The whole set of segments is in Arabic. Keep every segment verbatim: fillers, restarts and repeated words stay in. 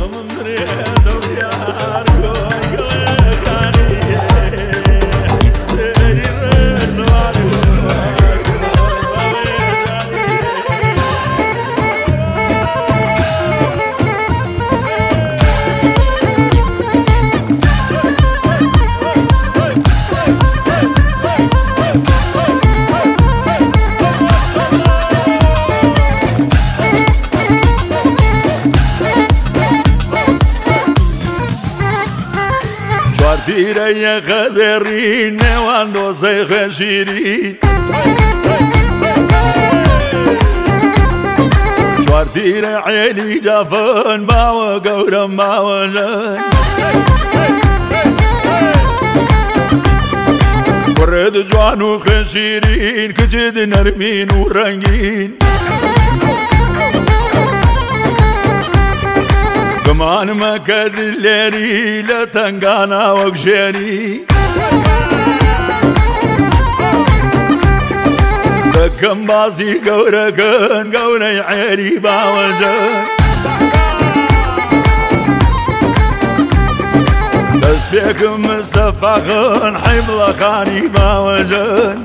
دیره یه خزری نوان دوسته خشیری چوار دیره عیلی جفن باو گورم باو جن ورد جوان و خشیرین کجد نرمین و رنگین كمان ما كاد الليلي لا تنقانا وقشيني بكم باسي قوركن قوني عيري باوجن بس فيكم مستفاخن حبل خاني باوجن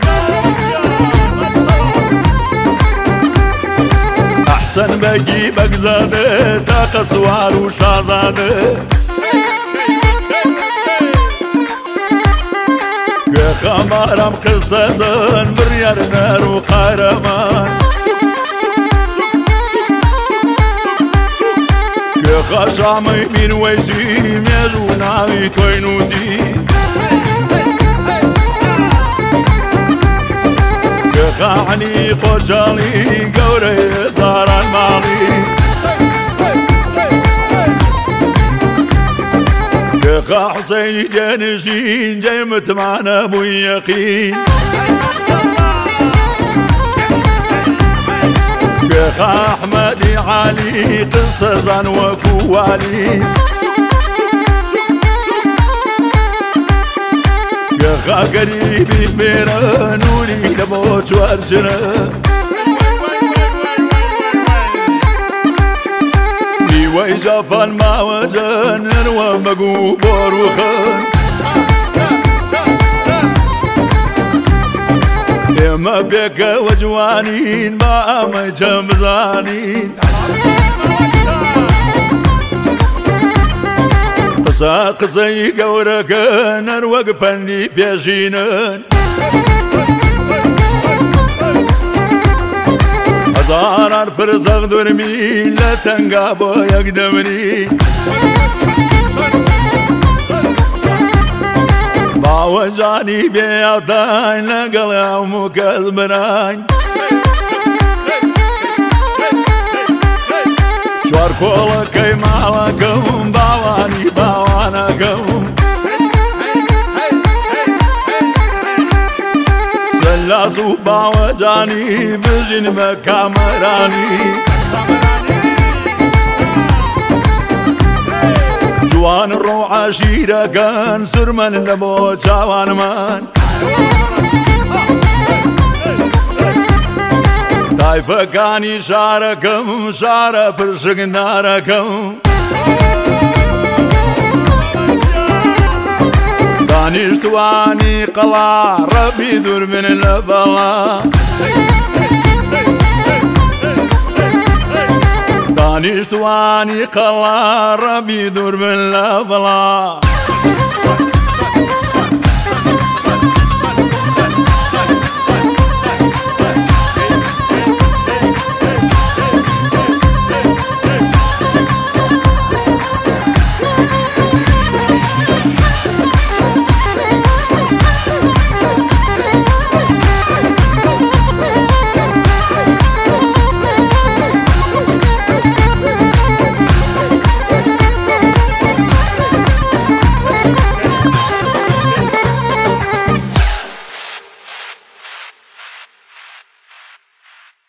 أحسن بجيبك زاده تا قصوار وشازاده كخمارم قصصن بريار نار وقهرمان كخشامي من ويسي ميجوناوي توينوسي كخاني قجالي قوري زاران مالي كخا حسيني جانشين جيمت معنا ابو يقين كخا احمدي علي قصة زان وكوالي كخا قريبي بيرا نوري لبوت وارجنا ويجافن ما وجن ومقوبور وخن يما بيك وجوانين ما ما جمزانين قصا قصي قوركن وقفني بيجينن زارار فرزق درمين لا تنقابو يقدمني باوجاني بيعطاين لقلع ومكزبناين شوار كولك اي مالكم باواني باوانكم سلاسو باوجاني بجن مكامراني جوان الروح عشيرة كان سرمن لبو جوان مان طايفة كاني شاركم شارة فرشق ناركم دانشتواني قلا ربي دور من البلا دانشتواني قلا ربي دور من البلا